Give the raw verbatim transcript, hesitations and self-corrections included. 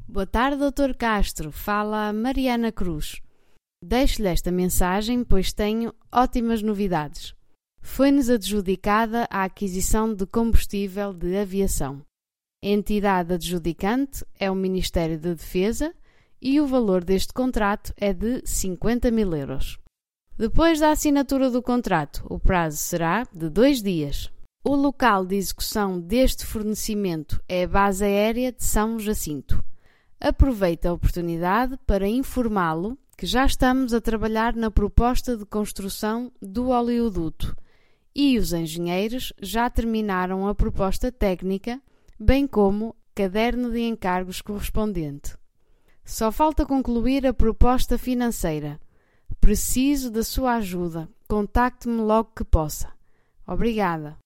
Boa tarde, doutor Castro. Fala a Mariana Cruz. Deixo-lhe esta mensagem, pois tenho ótimas novidades. Foi-nos adjudicada a aquisição de combustível de aviação. A entidade adjudicante é o Ministério da Defesa e o valor deste contrato é de cinquenta mil euros. Depois da assinatura do contrato, o prazo será de dois dias. O local de execução deste fornecimento é a Base Aérea de São Jacinto. Aproveito a oportunidade para informá-lo que já estamos a trabalhar na proposta de construção do oleoduto e os engenheiros já terminaram a proposta técnica, bem como caderno de encargos correspondente. Só falta concluir a proposta financeira. Preciso da sua ajuda. Contacte-me logo que possa. Obrigada.